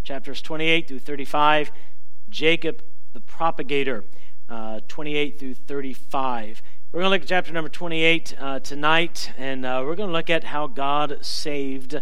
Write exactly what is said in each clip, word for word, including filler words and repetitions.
chapters twenty-eight through thirty-five, Jacob the propagator, uh, twenty-eight through thirty-five. We're going to look at chapter number twenty-eight uh, tonight, and uh, we're going to look at how God saved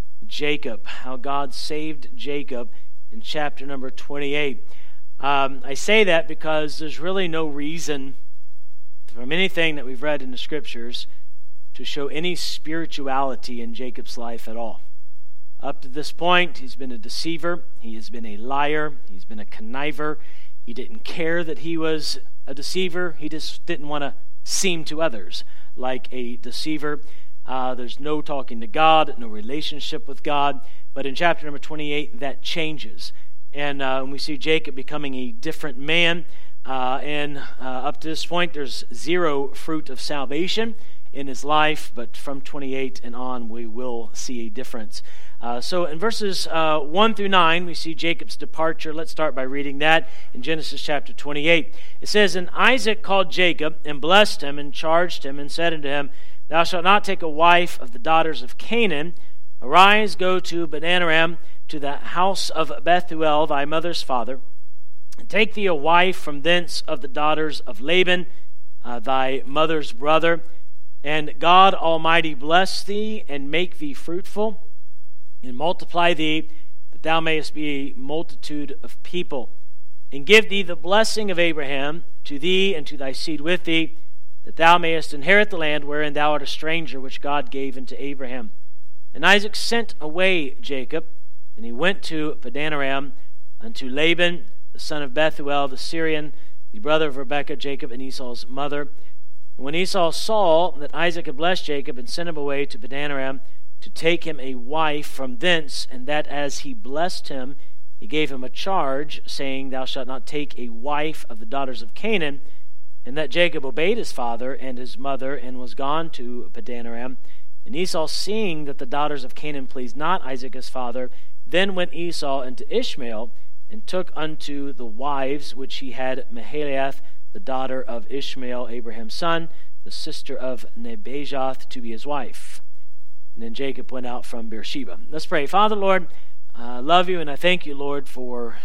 Jacob, how God saved Jacob in chapter number twenty-eight. Um, I say that because there's really no reason from anything that we've read in the scriptures to show any spirituality in Jacob's life at all. Up to this point, he's been a deceiver, he has been a liar, he's been a conniver. He didn't care that he was a deceiver, he just didn't want to seem to others like a deceiver. Uh, there's no talking to God, no relationship with God. But in chapter number twenty-eight, that changes. And uh, we see Jacob becoming a different man. Uh, and uh, up to this point, there's zero fruit of salvation in his life, but from twenty-eight and on, we will see a difference. Uh, so in verses uh, one through nine, we see Jacob's departure. Let's start by reading that in Genesis chapter twenty-eight. It says, "And Isaac called Jacob, and blessed him, and charged him, and said unto him, Thou shalt not take a wife of the daughters of Canaan. Arise, go to Padanaram, to the house of Bethuel, thy mother's father, and take thee a wife from thence of the daughters of Laban, uh, thy mother's brother. And God Almighty bless thee, and make thee fruitful, and multiply thee, that thou mayest be a multitude of people. And give thee the blessing of Abraham to thee and to thy seed with thee, that thou mayest inherit the land wherein thou art a stranger, which God gave unto Abraham. And Isaac sent away Jacob, and he went to Padanaram unto Laban, the son of Bethuel, the Syrian, the brother of Rebekah, Jacob and Esau's mother. And when Esau saw that Isaac had blessed Jacob, and sent him away to Padanaram to take him a wife from thence, and that as he blessed him, he gave him a charge, saying, Thou shalt not take a wife of the daughters of Canaan, and that Jacob obeyed his father and his mother, and was gone to Padanaram. And Esau, seeing that the daughters of Canaan pleased not Isaac his father, then went Esau unto Ishmael, and took unto the wives which he had Mahalath, the daughter of Ishmael, Abraham's son, the sister of Nebajoth, to be his wife. And then Jacob went out from Beersheba." Let's pray. Father, Lord, I love you, and I thank you, Lord, for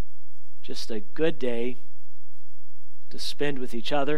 just a good day to spend with each other.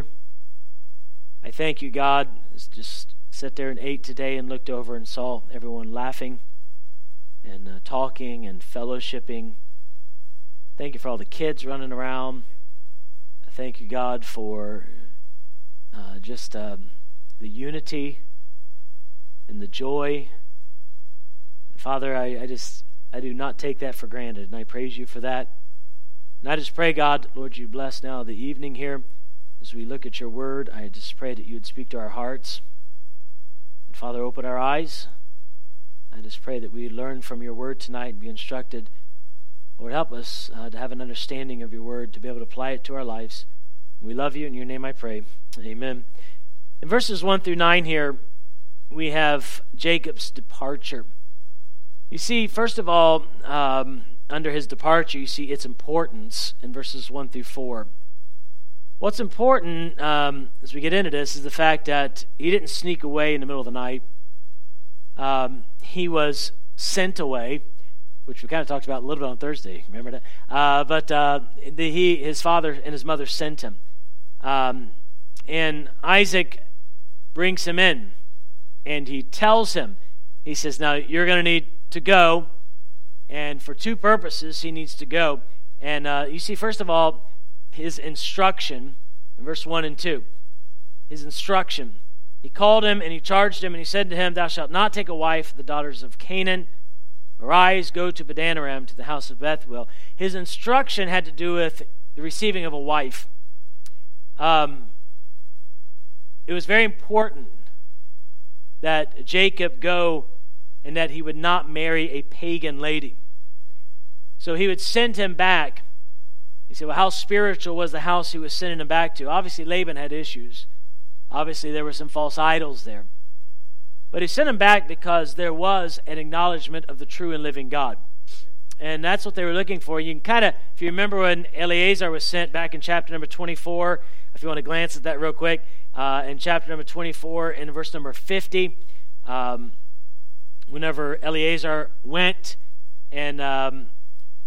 I thank you, God, just sat there and ate today and looked over and saw everyone laughing and uh, talking and fellowshipping. Thank you for all the kids running around. I thank you, God, for uh, just um, the unity and the joy. Father, I, I just I do not take that for granted, and I praise you for that. And I just pray, God, Lord, you bless now the evening here as we look at your word. I just pray that you would speak to our hearts. And Father, open our eyes. I just pray that we learn from your word tonight and be instructed. Lord, help us uh, to have an understanding of your word, to be able to apply it to our lives. We love you. In your name I pray. Amen. In verses one through nine here, we have Jacob's departure. You see, first of all, um, under his departure, you see its importance in verses one through four. What's important um, as we get into this is the fact that he didn't sneak away in the middle of the night. Um, he was sent away, which we kind of talked about a little bit on Thursday. Remember that? Uh, but uh, the, he, his father and his mother sent him. Um, and Isaac brings him in, and he tells him, he says, now you're going to need to go, and for two purposes he needs to go. And uh, you see, first of all, his instruction in verse one and two. His instruction. He called him and he charged him, and he said to him, Thou shalt not take a wife of the daughters of Canaan. Arise, go to Padanaram, to the house of Bethuel. His instruction had to do with the receiving of a wife. Um, it was very important that Jacob go and that he would not marry a pagan lady. So he would send him back. You say, well, how spiritual was the house he was sending him back to? Obviously, Laban had issues. Obviously, there were some false idols there. But he sent him back because there was an acknowledgement of the true and living God. And that's what they were looking for. You can kind of, if you remember when Eleazar was sent back in chapter number twenty-four, if you want to glance at that real quick, uh, in chapter number twenty-four, in verse number fifty, um, whenever Eleazar went and um,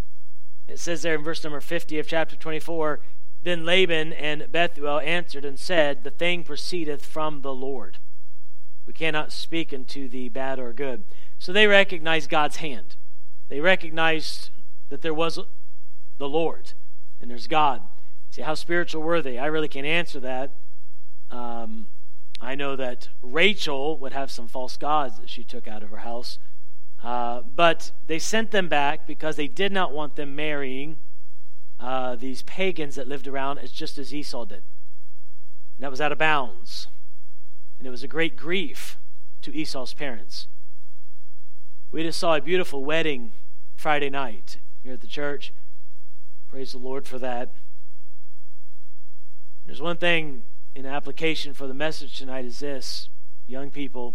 It says there in verse number fifty of chapter twenty-four, then Laban and Bethuel answered and said, the thing proceedeth from the Lord. We cannot speak unto thee bad or good. So they recognized God's hand. They recognized that there was the Lord and there's God. See, how spiritual were they? I really can't answer that. Um, I know that Rachel would have some false gods that she took out of her house. Uh, but they sent them back because they did not want them marrying uh, these pagans that lived around, as just as Esau did. And that was out of bounds. And it was a great grief to Esau's parents. We just saw a beautiful wedding Friday night here at the church. Praise the Lord for that. There's one thing in application for the message tonight is this, young people.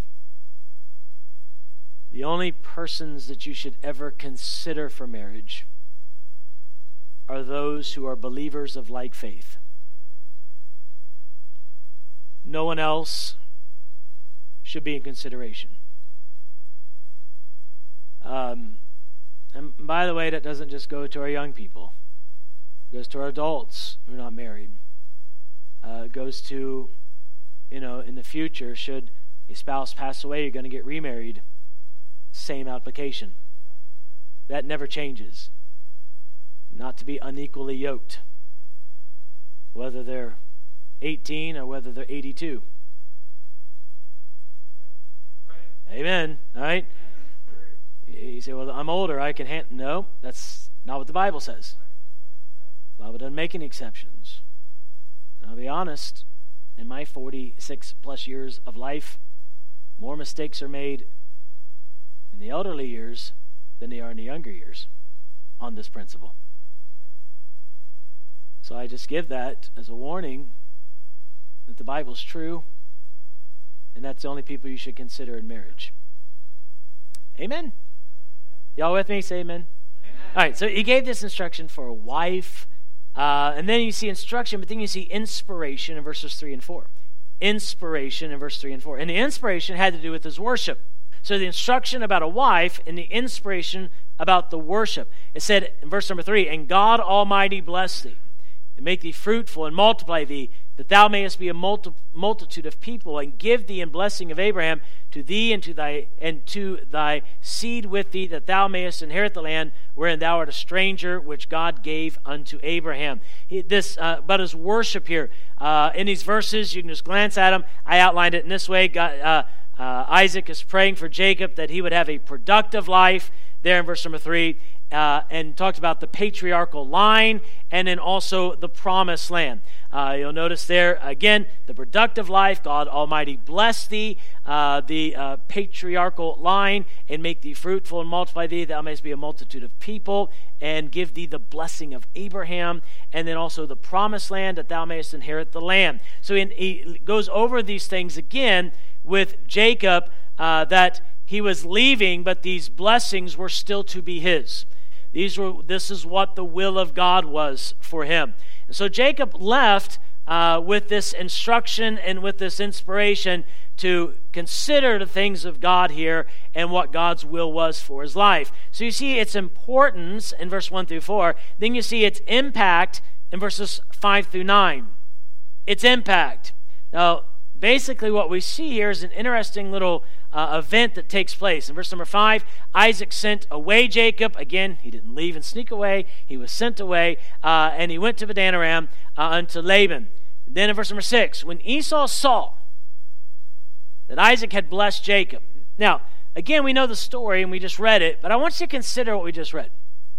The only persons that you should ever consider for marriage are those who are believers of like faith. No one else should be in consideration. Um, and by the way, that doesn't just go to our young people. It goes to our adults who are not married. Uh, it goes to, you know, in the future, should a spouse pass away, you're going to get remarried. Same application. That never changes. Not to be unequally yoked. Whether they're eighteen or whether they're eighty-two. Amen. All right? You say, well, I'm older, I can handle. No, that's not what the Bible says. The Bible doesn't make any exceptions. And I'll be honest, in my forty-six plus years of life, more mistakes are made in the elderly years than they are in the younger years on this principle. So I just give that as a warning that the Bible's true, and that's the only people you should consider in marriage. Amen? Y'all with me? Say amen. Amen. All right, so he gave this instruction for a wife, uh, and then you see instruction, but then you see inspiration in verses three and four. Inspiration in verse three and four. And the inspiration had to do with his worship. So the instruction about a wife and the inspiration about the worship. It said in verse number three, and God Almighty bless thee, and make thee fruitful, and multiply thee, that thou mayest be a multi- multitude of people, and give thee in blessing of Abraham to thee and to thy and to thy seed with thee, that thou mayest inherit the land wherein thou art a stranger, which God gave unto Abraham. He, this, uh, but his worship here uh, in these verses, you can just glance at them. I outlined it in this way. God, uh, uh, Isaac is praying for Jacob that he would have a productive life. There in verse number three. Uh, and talked about the patriarchal line and then also the promised land. Uh, you'll notice there, again, the productive life, God Almighty bless thee, uh, the uh, patriarchal line, and make thee fruitful and multiply thee, thou mayest be a multitude of people, and give thee the blessing of Abraham, and then also the promised land, that thou mayest inherit the land. So in, he goes over these things again with Jacob, uh, that he was leaving, but these blessings were still to be his. These were. This is what the will of God was for him. And so Jacob left uh, with this instruction and with this inspiration to consider the things of God here and what God's will was for his life. So you see its importance in verse one through four. Then you see its impact in verses five through nine. Its impact. Now, basically what we see here is an interesting little uh, event that takes place. In verse number five, Isaac sent away Jacob. Again, he didn't leave and sneak away. He was sent away, uh, and he went to Padanaram uh, unto Laban. Then in verse number six, when Esau saw that Isaac had blessed Jacob. Now, again, we know the story and we just read it, but I want you to consider what we just read.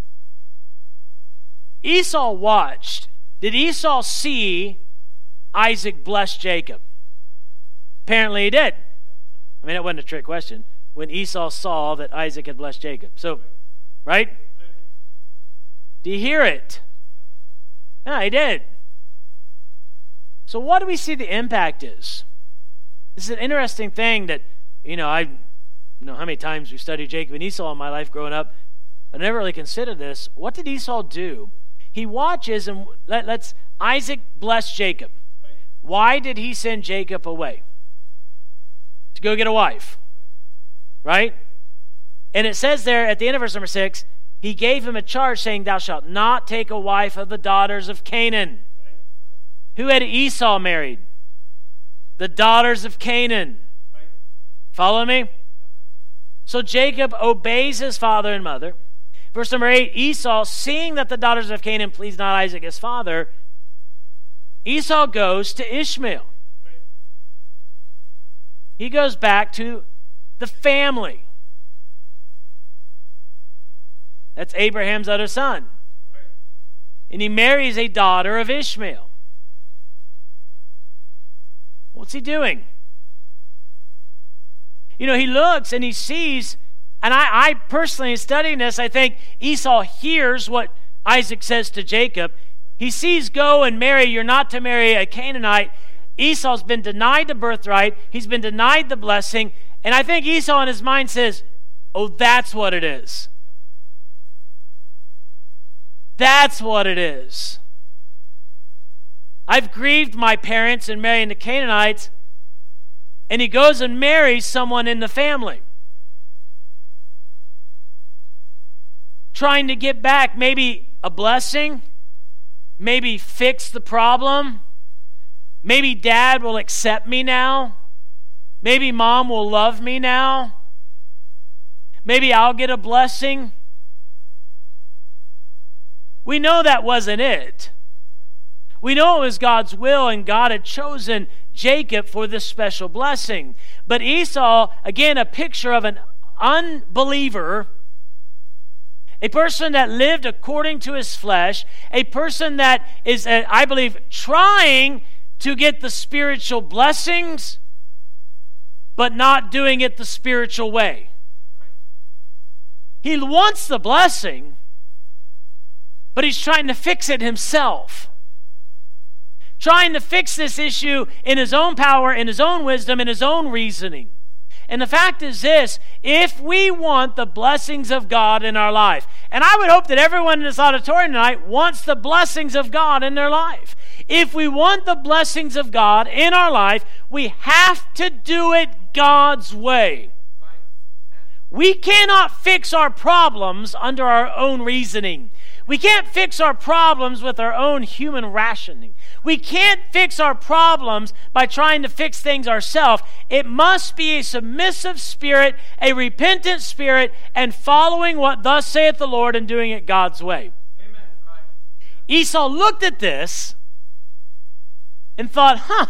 Esau watched. Did Esau see Isaac bless Jacob? Apparently he did. I mean, that wasn't a trick question. When Esau saw that Isaac had blessed Jacob. So, right? Do you hear it? Yeah, he did. So what do we see the impact is? This is an interesting thing that, you know, I don't know how many times we studied Jacob and Esau in my life growing up. I never really considered this. What did Esau do? He watches and let, let's, Isaac bless Jacob. Why did he send Jacob away? To go get a wife, right? And it says there at the end of verse number six, he gave him a charge saying, thou shalt not take a wife of the daughters of Canaan. Who had Esau married? The daughters of Canaan. Follow me? So Jacob obeys his father and mother. Verse number eight, Esau, seeing that the daughters of Canaan pleased not Isaac his father, Esau goes to Ishmael. He goes back to the family. That's Abraham's other son. And he marries a daughter of Ishmael. What's he doing? You know, he looks and he sees, and I, I personally, in studying this, I think Esau hears what Isaac says to Jacob. He sees, go and marry, you're not to marry a Canaanite. Esau's been denied the birthright. He's been denied the blessing. And I think Esau in his mind says, oh, that's what it is. That's what it is. I've grieved my parents in marrying the Canaanites, and he goes and marries someone in the family, trying to get back maybe a blessing, maybe fix the problem, maybe dad will accept me now, maybe mom will love me now, maybe I'll get a blessing. We know that wasn't it. We know it was God's will, and God had chosen Jacob for this special blessing. But Esau, again, a picture of an unbeliever, a person that lived according to his flesh, a person that is, uh, I believe, trying to get the spiritual blessings, but not doing it the spiritual way. He wants the blessing, but he's trying to fix it himself. Trying to fix this issue in his own power, in his own wisdom, in his own reasoning. And the fact is this, if we want the blessings of God in our life, and I would hope that everyone in this auditorium tonight wants the blessings of God in their life. If we want the blessings of God in our life, we have to do it God's way. We cannot fix our problems under our own reasoning. We can't fix our problems with our own human rationing. We can't fix our problems by trying to fix things ourselves. It must be a submissive spirit, a repentant spirit, and following what thus saith the Lord and doing it God's way. Amen. Right. Esau looked at this and thought, huh,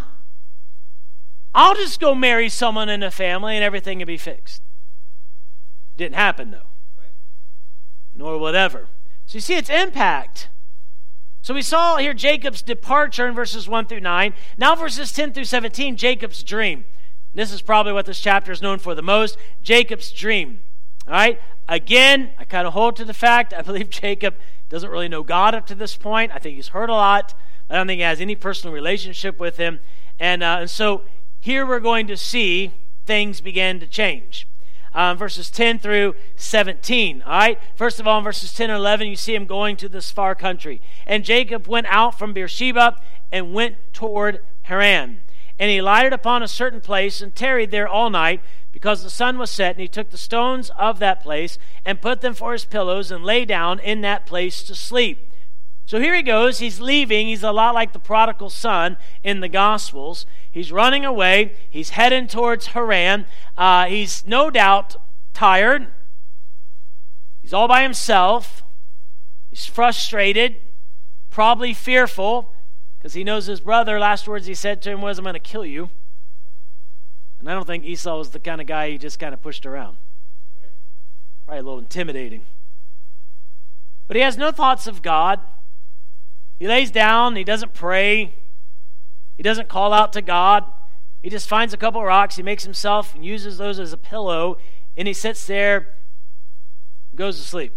I'll just go marry someone in the family and everything will be fixed. Didn't happen, though. Right. Nor whatever. So you see its impact. So we saw here Jacob's departure in verses one through nine. Now verses ten through seventeen, Jacob's dream. And this is probably what this chapter is known for the most, Jacob's dream. All right? Again, I kind of hold to the fact, I believe Jacob doesn't really know God up to this point. I think he's heard a lot. I don't think he has any personal relationship with him. And, uh, and so here we're going to see things begin to change. Um, verses ten through seventeen. All right. First of all, in verses ten and eleven, you see him going to this far country. And Jacob went out from Beersheba and went toward Haran. And he lighted upon a certain place and tarried there all night, because the sun was set. And he took the stones of that place and put them for his pillows and lay down in that place to sleep. So here he goes. He's leaving. He's a lot like the prodigal son in the Gospels. He's running away. He's heading towards Haran. Uh, he's no doubt tired. He's all by himself. He's frustrated, probably fearful, because he knows his brother, last words he said to him was, I'm going to kill you. And I don't think Esau was the kind of guy he just kind of pushed around. Probably a little intimidating. But he has no thoughts of God. He lays down. He doesn't pray. He doesn't call out to God. He just finds a couple of rocks. He makes himself and uses those as a pillow. And he sits there and goes to sleep.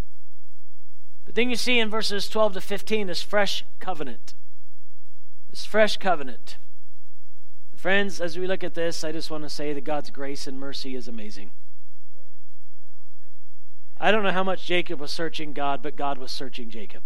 But then you see in verses twelve to fifteen this fresh covenant. This fresh covenant. Friends, as we look at this, I just want to say that God's grace and mercy is amazing. I don't know how much Jacob was searching God, but God was searching Jacob.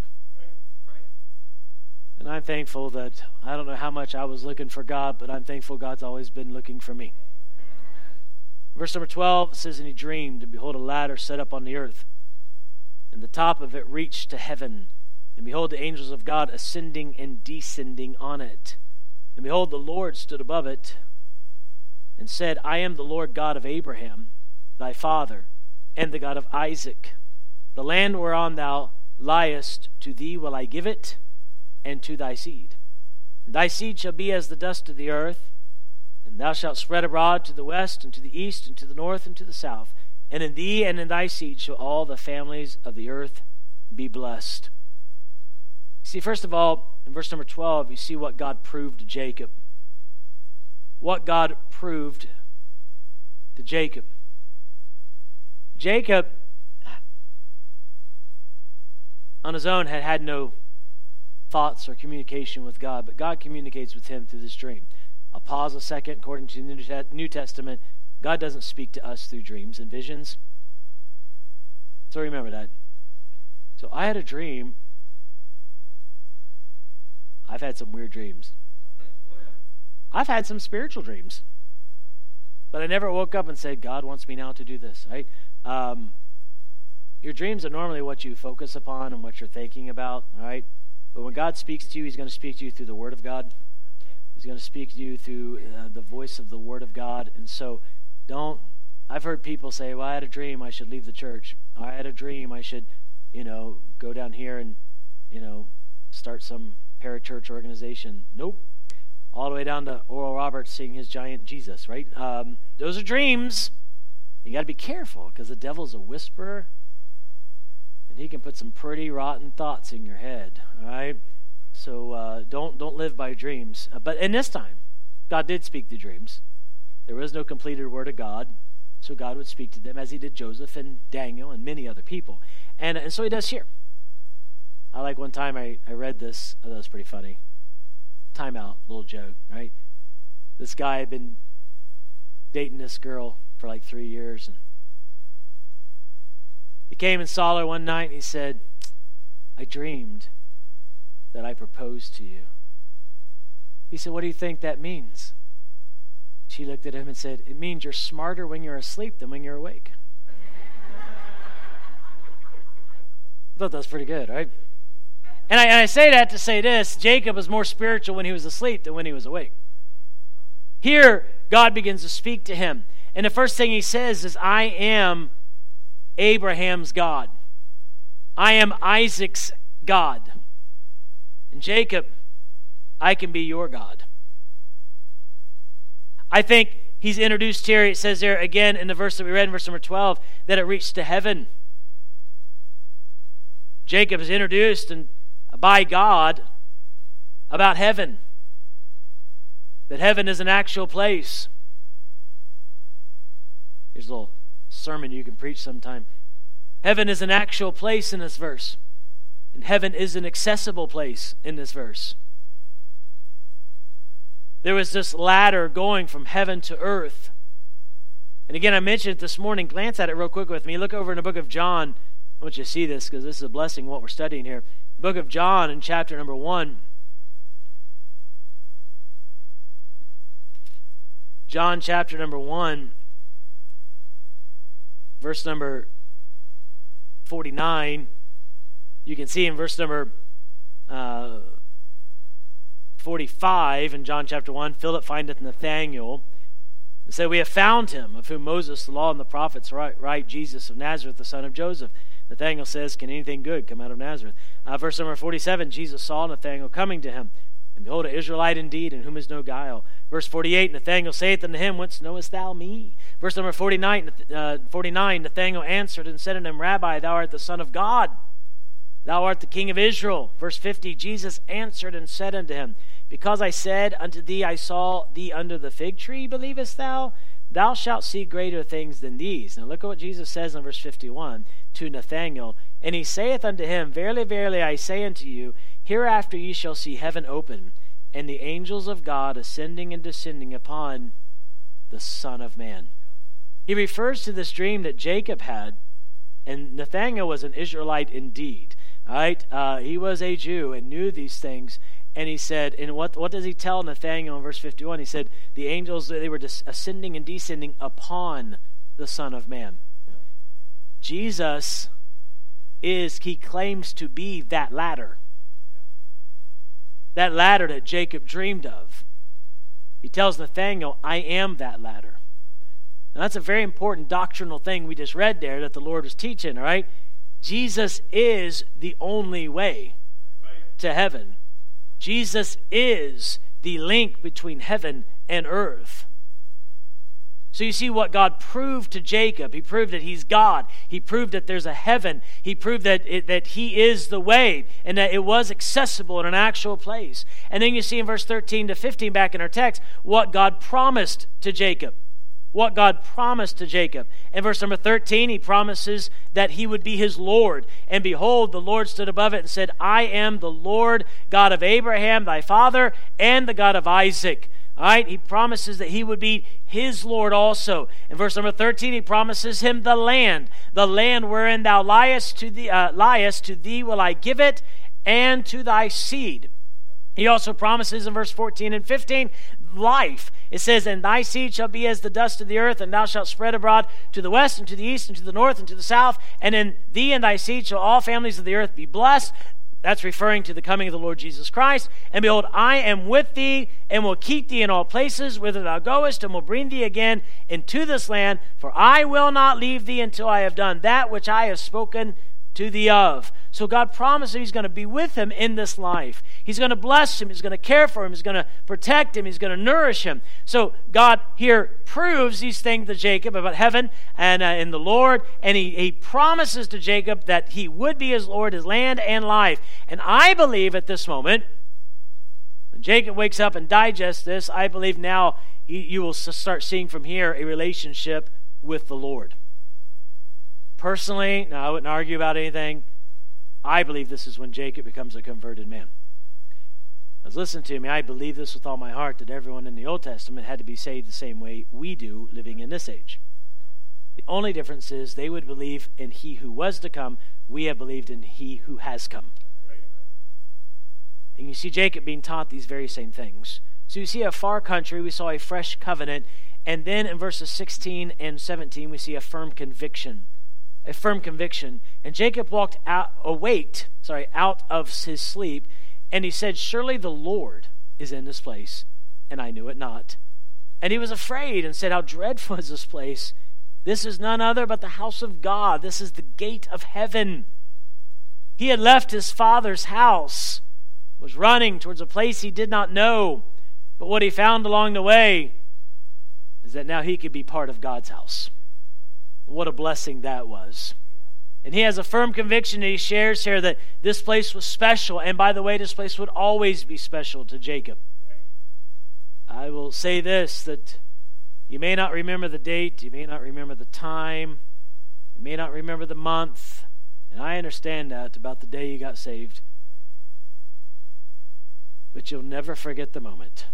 And I'm thankful that, I don't know how much I was looking for God, but I'm thankful God's always been looking for me. Verse number twelve says, and he dreamed, and behold, a ladder set up on the earth. and the top of it reached to heaven. And behold, the angels of God ascending and descending on it. And behold, the Lord stood above it and said, I am the Lord God of Abraham, thy father, and the God of Isaac. The land whereon thou liest, to thee will I give it, and to thy seed. And thy seed shall be as the dust of the earth, and thou shalt spread abroad to the west, and to the east, and to the north, and to the south. And in thee and in thy seed shall all the families of the earth be blessed. See, first of all, in verse number twelve, you see what God proved to Jacob. What God proved to Jacob. Jacob, on his own, had had no thoughts or communication with God, but God communicates with him through this dream. I'll pause a second. According to the New Testament, God doesn't speak to us through dreams and visions. So remember that. So I had a dream. I've had some weird dreams. I've had some spiritual dreams. But I never woke up and said, God wants me now to do this, right? Um, your dreams are normally what you focus upon and what you're thinking about, all right? But when God speaks to you, he's going to speak to you through the Word of God. He's going to speak to you through uh, the voice of the Word of God. And so don't, I've heard people say, well, I had a dream, I should leave the church. I had a dream, I should, you know, go down here and, you know, start some parachurch organization. Nope. All the way down to Oral Roberts seeing his giant Jesus, right? Um, those are dreams. You got to be careful because the devil's a whisperer, and he can put some pretty rotten thoughts in your head. All right, so uh, don't don't live by dreams. Uh, but in this time, God did speak to dreams. There was no completed word of God, so God would speak to them as He did Joseph and Daniel and many other people, and and so He does here. I like one time I I read this. I thought it was pretty funny. Time out, little joke, right? This guy had been dating this girl for like three years. And he came and saw her one night and he said, I dreamed that I proposed to you. He said, what do you think that means? She looked at him and said, it means you're smarter when you're asleep than when you're awake. I thought that was pretty good, right? And I, and I say that to say this, Jacob was more spiritual when he was asleep than when he was awake. Here, God begins to speak to him. And the first thing he says is, I am Abraham's God. I am Isaac's God. And Jacob, I can be your God. I think he's introduced here, it says there again in the verse that we read in verse number twelve, that it reached to heaven. Jacob is introduced and by God about heaven. That heaven is an actual place. Here's a little sermon you can preach sometime. Heaven is an actual place in this verse. And heaven is an accessible place in this verse. There was this ladder going from heaven to earth. And again, I mentioned it this morning. Glance at it real quick with me. Look over in the book of John. I want you to see this because this is a blessing what we're studying here. The book of John in chapter number one. John chapter number one, verse number forty-nine. You can see in verse number uh, forty-five in John chapter one, Philip findeth Nathanael and said, we have found him, of whom Moses, the law, and the prophets write, write Jesus of Nazareth, the son of Joseph. Nathanael says, can anything good come out of Nazareth? Uh, verse number forty-seven, Jesus saw Nathanael coming to him. And behold, an Israelite indeed, in whom is no guile. Verse forty-eight, Nathanael saith unto him, whence knowest thou me? Verse number forty-nine, uh, forty-nine, Nathanael answered and said unto him, Rabbi, thou art the Son of God. Thou art the King of Israel. Verse fifty, Jesus answered and said unto him, because I said unto thee, I saw thee under the fig tree, believest thou? Thou shalt see greater things than these. Now look at what Jesus says in verse fifty-one to Nathanael. And he saith unto him, verily, verily, I say unto you, hereafter ye shall see heaven open, and the angels of God ascending and descending upon the Son of Man. He refers to this dream that Jacob had, and Nathanael was an Israelite indeed. All right, uh, he was a Jew and knew these things. And he said, and what, what does he tell Nathanael in verse fifty-one? He said, the angels, they were ascending and descending upon the Son of Man. Jesus is, he claims to be that ladder. That ladder that Jacob dreamed of. He tells Nathanael, I am that ladder. Now that's a very important doctrinal thing we just read there that the Lord was teaching, all right? Jesus is the only way to heaven. Jesus is the link between heaven and earth. So you see what God proved to Jacob. He proved that he's God. He proved that there's a heaven. He proved that it, that he is the way and that it was accessible in an actual place. And then you see in verse thirteen to fifteen back in our text what God promised to Jacob. What God promised to Jacob. In verse number thirteen, he promises that he would be his Lord. And behold, the Lord stood above it and said, I am the Lord God of Abraham, thy father, and the God of Isaac. All right, he promises that he would be his Lord also. In verse number thirteen, he promises him the land. The land wherein thou liest, to thee, uh, liest, to thee will I give it, and to thy seed. He also promises in verse fourteen and fifteen, life. It says, and thy seed shall be as the dust of the earth, and thou shalt spread abroad to the west, and to the east, and to the north, and to the south. And in thee and thy seed shall all families of the earth be blessed. That's referring to the coming of the Lord Jesus Christ. And behold, I am with thee, and will keep thee in all places whither thou goest, and will bring thee again into this land. For I will not leave thee until I have done that which I have spoken to thee of. So God promised he's going to be with him in this life. He's going to bless him. He's going to care for him. He's going to protect him. He's going to nourish him. So God here proves these things to Jacob about heaven and uh, in the Lord. And he, he promises to Jacob that he would be his Lord, his land and life. And I believe at this moment, when Jacob wakes up and digests this, I believe now he, you will start seeing from here a relationship with the Lord. Personally, now I wouldn't argue about anything. I believe this is when Jacob becomes a converted man. Because listen to me, I believe this with all my heart, that everyone in the Old Testament had to be saved the same way we do living in this age. The only difference is they would believe in he who was to come. We have believed in he who has come. And you see Jacob being taught these very same things. So you see a far country, we saw a fresh covenant, and then in verses sixteen and seventeen we see a firm conviction. A firm conviction. And Jacob walked out, awaked, sorry, out of his sleep, and he said, surely the Lord is in this place, and I knew it not. And he was afraid and said, how dreadful is this place? This is none other but the house of God. This is the gate of heaven. He had left his father's house, was running towards a place he did not know. But what he found along the way is that now he could be part of God's house. What a blessing that was. And he has a firm conviction that he shares here that this place was special. And by the way, this place would always be special to Jacob. I will say this, that you may not remember the date, you may not remember the time, you may not remember the month, and I understand that about the day you got saved. But you'll never forget the moment.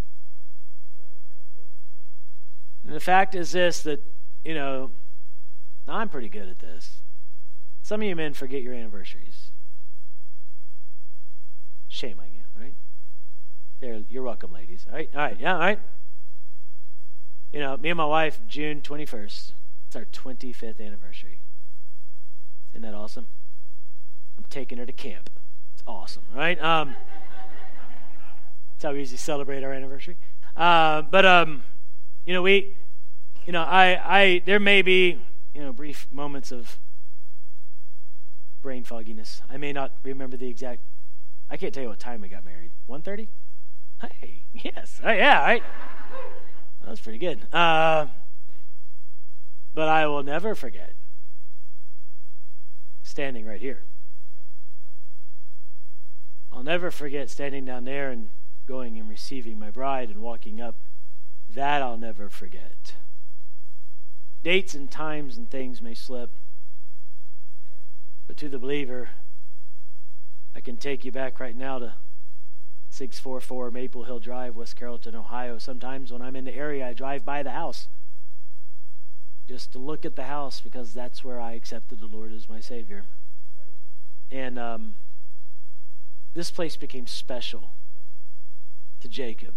And the fact is this, that, you know, I'm pretty good at this. Some of you men forget your anniversaries. Shame on you, right? There, you're welcome, ladies. All right, all right, yeah, all right. You know, me and my wife, June twenty-first. It's our twenty-fifth anniversary. Isn't that awesome? I'm taking her to camp. It's awesome, right? Um, that's how we usually celebrate our anniversary. Uh, but um, you know, we, you know, I, I, there may be, you know, brief moments of brain fogginess. I may not remember the exact, I can't tell you what time we got married. one thirty? Hey, yes. Oh, yeah, all right. That was pretty good. Uh, but I will never forget standing right here. I'll never forget standing down there and going and receiving my bride and walking up. That I'll never forget. Dates and times and things may slip, but to the believer, I can take you back right now to six forty-four Maple Hill Drive, West Carrollton, Ohio. Sometimes when I'm in the area, I drive by the house just to look at the house because that's where I accepted the Lord as my Savior. And um, this place became special to Jacob.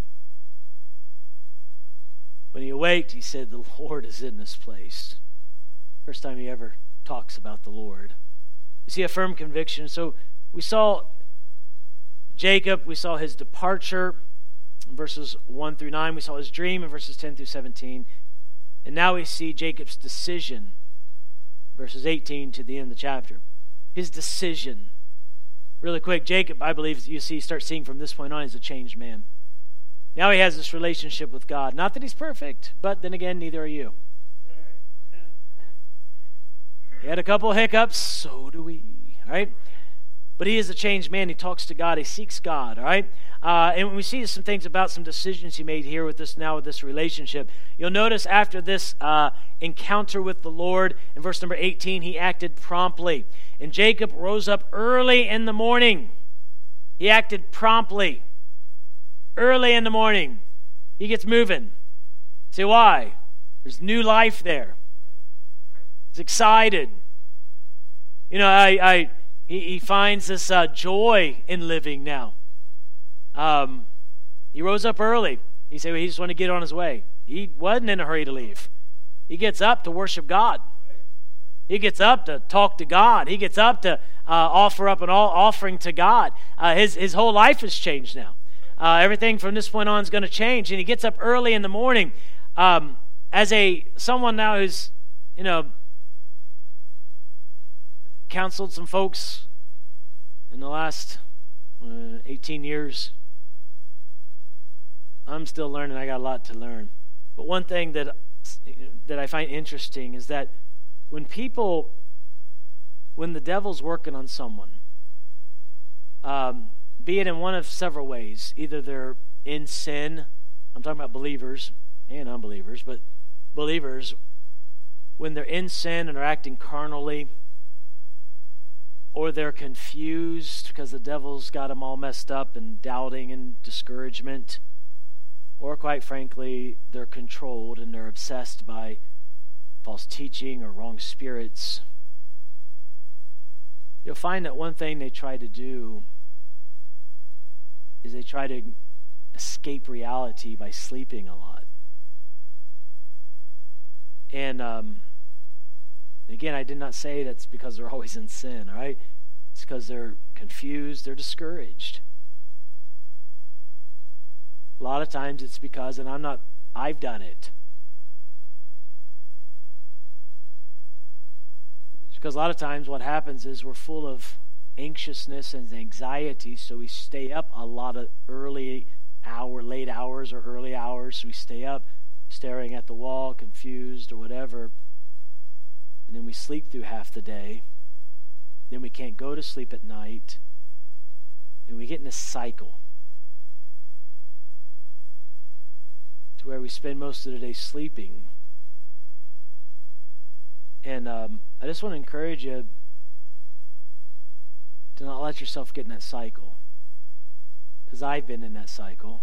When he awaked, he said, the Lord is in this place. First time he ever talks about the Lord. We see a firm conviction. So we saw Jacob, we saw his departure in verses one through nine. We saw his dream in verses ten through seventeen. And now we see Jacob's decision, verses eighteen to the end of the chapter. His decision. Really quick, Jacob, I believe, you see, start seeing from this point on, is a changed man. Now he has this relationship with God. Not that he's perfect, but then again, neither are you. He had a couple of hiccups, so do we, all right? But he is a changed man. He talks to God. He seeks God, all right? Uh, and we see some things about some decisions he made here with this now with this relationship. You'll notice after this uh, encounter with the Lord, in verse number eighteen, he acted promptly. And Jacob rose up early in the morning. He acted promptly. Early in the morning. He gets moving. Say, why? There's new life there. He's excited. You know, I, I he, he finds this uh, joy in living now. Um, he rose up early. He said well, he just wanted to get on his way. He wasn't in a hurry to leave. He gets up to worship God. He gets up to talk to God. He gets up to uh, offer up an all offering to God. Uh, his his whole life has changed now. Uh, everything from this point on is going to change. And he gets up early in the morning. Um, as a someone now who's, you know, counseled some folks in the last uh, eighteen years, I'm still learning. I got a lot to learn. But one thing that that I find interesting is that when people, when the devil's working on someone, um, be it in one of several ways, either they're in sin, I'm talking about believers and unbelievers, but believers, when they're in sin and are acting carnally, or they're confused because the devil's got them all messed up and doubting and discouragement, or quite frankly, they're controlled and they're obsessed by false teaching or wrong spirits, you'll find that one thing they try to do is they try to escape reality by sleeping a lot. And um, again, I did not say that's because they're always in sin, all right? It's because they're confused, they're discouraged. A lot of times it's because, and I'm not, I've done it. It's because a lot of times what happens is we're full of anxiousness and anxiety, so we stay up a lot of early hour, late hours or early hours. We stay up staring at the wall, confused or whatever. And then we sleep through half the day. Then we can't go to sleep at night. And we get in a cycle to where we spend most of the day sleeping. And um, I just want to encourage you to not let yourself get in that cycle. Because I've been in that cycle.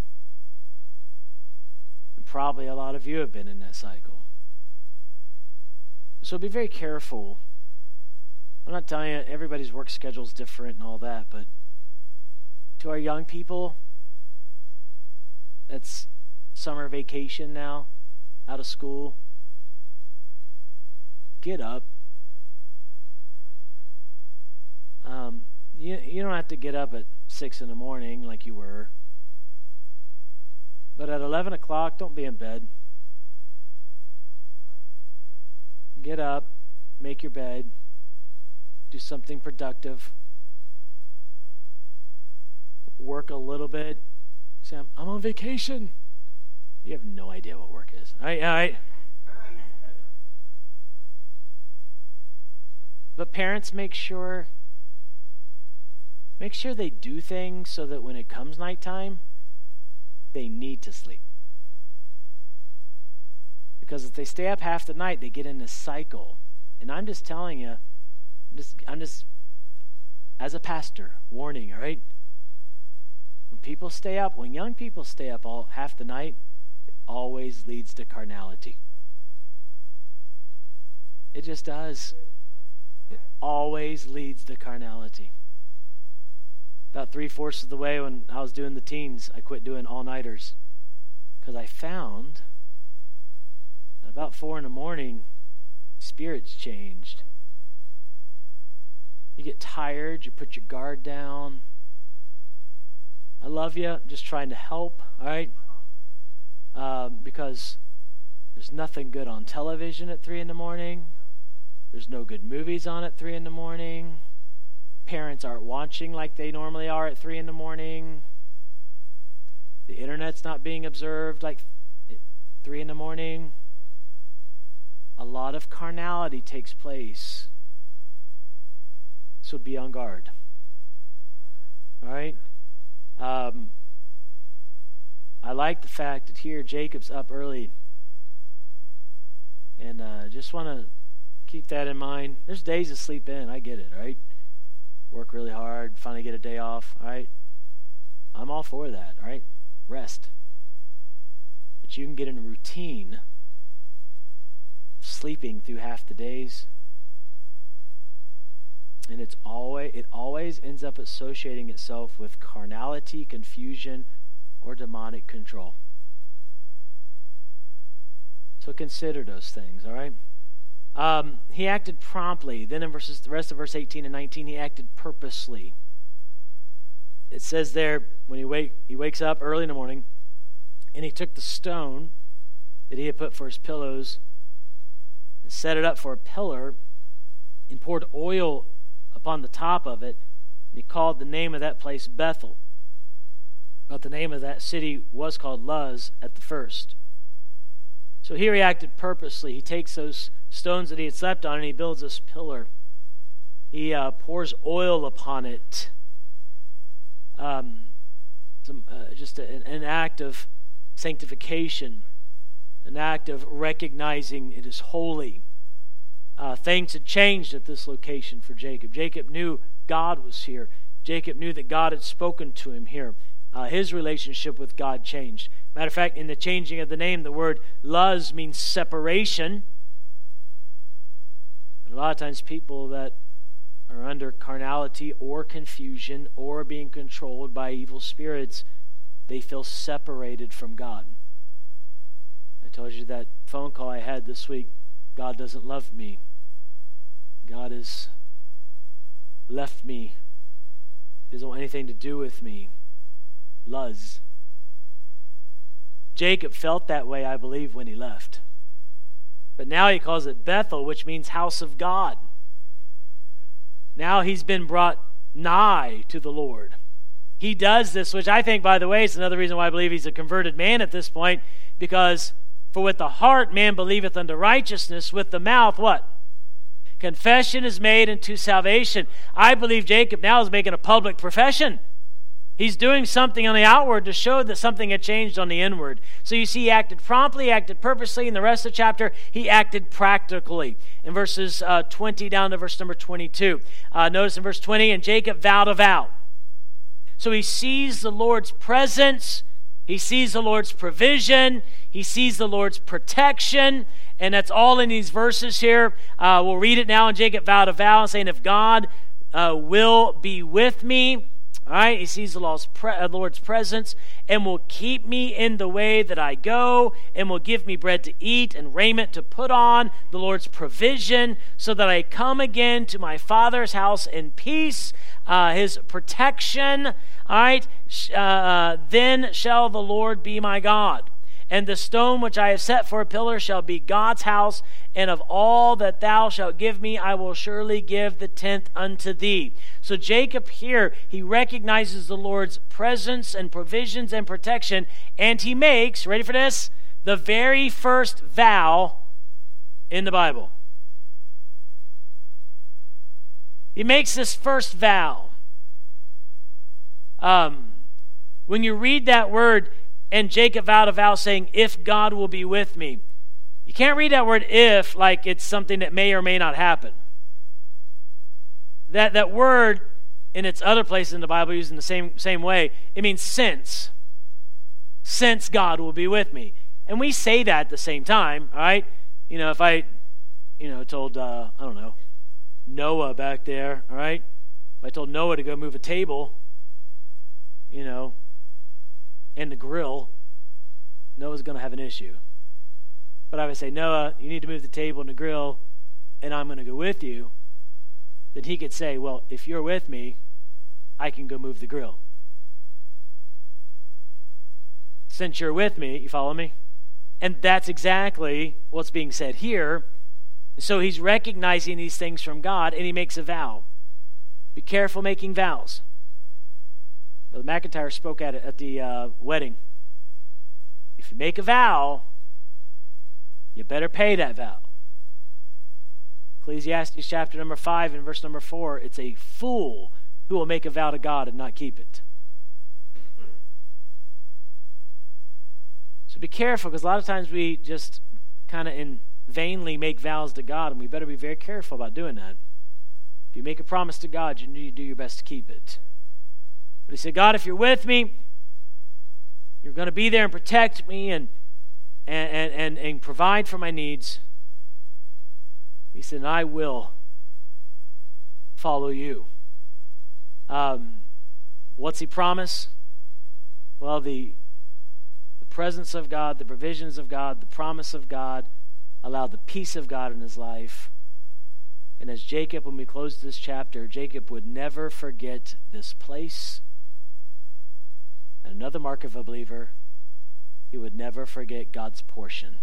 And probably a lot of you have been in that cycle. So be very careful. I'm not telling you everybody's work schedule is different and all that, but to our young people, that's summer vacation now, out of school, get up. Um, you, you don't have to get up at six in the morning like you were. But at eleven o'clock, don't be in bed. Get up, make your bed, do something productive, work a little bit. Say, I'm, I'm on vacation. You have no idea what work is. All right, all right. But parents, make sure make sure they do things so that when it comes nighttime, they need to sleep. Because if they stay up half the night, they get in this cycle. And I'm just telling you, I'm just, I'm just as a pastor, warning, all right? When people stay up, when young people stay up all half the night, it always leads to carnality. It just does. It always leads to carnality. About three-fourths of the way when I was doing the teens, I quit doing all-nighters. Because I found at about four in the morning, spirits changed. You get tired, you put your guard down. I love you, I'm just trying to help, all right? Um, because there's nothing good on television at three in the morning. There's no good movies on at three in the morning. Parents aren't watching like they normally are at three in the morning. The internet's not being observed like at three in the morning. A lot of carnality takes place. So be on guard. All right? Um, I like the fact that here Jacob's up early. And uh, just want to keep that in mind. There's days to sleep in. I get it, right? Work really hard, finally get a day off, all right? I'm all for that, all right? Rest. But you can get in a routine sleeping through half the days. And it's always it always ends up associating itself with carnality, confusion, or demonic control. So consider those things, all right? Um, he acted promptly. Then in verses, the rest of verse eighteen and nineteen, he acted purposely. It says there, when he wake he wakes up early in the morning, and he took the stone that he had put for his pillows and set it up for a pillar, and poured oil upon the top of it, and he called the name of that place Bethel. But the name of that city was called Luz at the first. So here he acted purposely. He takes those stones that he had slept on and he builds this pillar. He uh, pours oil upon it. Um, some, uh, just a, an act of sanctification, an act of recognizing it is holy. Uh, things had changed at this location for Jacob. Jacob knew God was here. Jacob knew that God had spoken to him here. Uh, his relationship with God changed. Matter of fact, in the changing of the name, the word Luz means separation. And a lot of times people that are under carnality or confusion or being controlled by evil spirits, they feel separated from God. I told you that phone call I had this week, God doesn't love me. God has left me. He doesn't want anything to do with me. Luz. Jacob felt that way, I believe, when he left. But now he calls it Bethel, which means house of God. Now he's been brought nigh to the Lord. He does this, which I think, by the way, is another reason why I believe he's a converted man at this point, because for with the heart man believeth unto righteousness, with the mouth what? Confession is made unto salvation. I believe Jacob now is making a public profession. He's doing something on the outward to show that something had changed on the inward. So you see, he acted promptly, acted purposely. In the rest of the chapter, he acted practically. In verses uh, twenty down to verse number twenty-two. Uh, notice in verse twenty, and Jacob vowed a vow. So he sees the Lord's presence. He sees the Lord's provision. He sees the Lord's protection. And that's all in these verses here. Uh, we'll read it now. And Jacob vowed a vow, saying, if God uh, will be with me, all right, he sees the Lord's presence and will keep me in the way that I go and will give me bread to eat and raiment to put on, the Lord's provision, so that I come again to my father's house in peace, uh, his protection. All right, uh, then shall the Lord be my God. And the stone which I have set for a pillar shall be God's house, and of all that thou shalt give me, I will surely give the tenth unto thee. So Jacob here, he recognizes the Lord's presence and provisions and protection, and he makes, ready for this, the very first vow in the Bible. He makes this first vow. Um, when you read that word, and Jacob vowed a vow saying, if God will be with me. You can't read that word if like it's something that may or may not happen. That that word in its other places in the Bible used in the same, same way, it means since. Since God will be with me. And we say that at the same time, all right? You know, if I, you know, told, uh, I don't know, Noah back there, all right? If I told Noah to go move a table, you know, and the grill, Noah's going to have an issue. But I would say, Noah, you need to move the table and the grill, and I'm going to go with you. then he could say, well, if you're with me, I can go move the grill. Since you're with me, you follow me? And that's exactly what's being said here. So he's recognizing these things from God, and he makes a vow. Be careful making vows. Brother McIntyre spoke at it at the uh, wedding. If you make a vow, you better pay that vow. Ecclesiastes chapter number five and verse number four, it's a fool who will make a vow to God and not keep it. So be careful, because a lot of times we just kind of in vainly make vows to God, and we better be very careful about doing that. If you make a promise to God, you need to do your best to keep it. But he said, God, if you're with me, you're going to be there and protect me and and and, and, and provide for my needs. He said, and I will follow you. Um, what's he promise? Well, the, the presence of God, the provisions of God, the promise of God allowed the peace of God in his life. And as Jacob, when we close this chapter, Jacob would never forget this place. And another mark of a believer, he would never forget God's portion.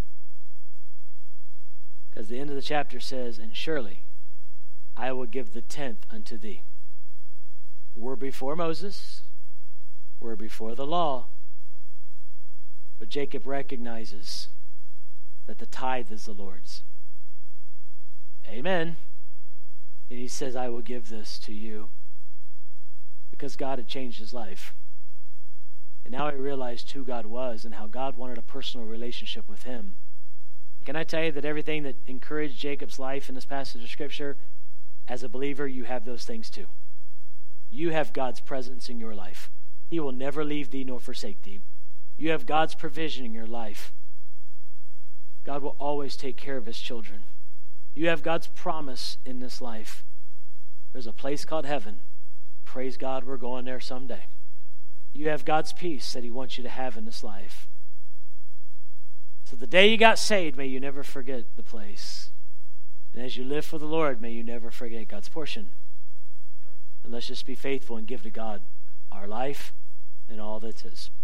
Because the end of the chapter says, and surely I will give the tenth unto thee. We're before Moses. We're before the law. But Jacob recognizes that the tithe is the Lord's. Amen. And he says, I will give this to you. Because God had changed his life. And now he realized who God was and how God wanted a personal relationship with him. Can I tell you that everything that encouraged Jacob's life in this passage of Scripture, as a believer, you have those things too. You have God's presence in your life. He will never leave thee nor forsake thee. You have God's provision in your life. God will always take care of his children. You have God's promise in this life. There's a place called heaven. Praise God, we're going there someday. You have God's peace that he wants you to have in this life. So the day you got saved, may you never forget the place. And as you live for the Lord, may you never forget God's portion. And let's just be faithful and give to God our life and all that's his.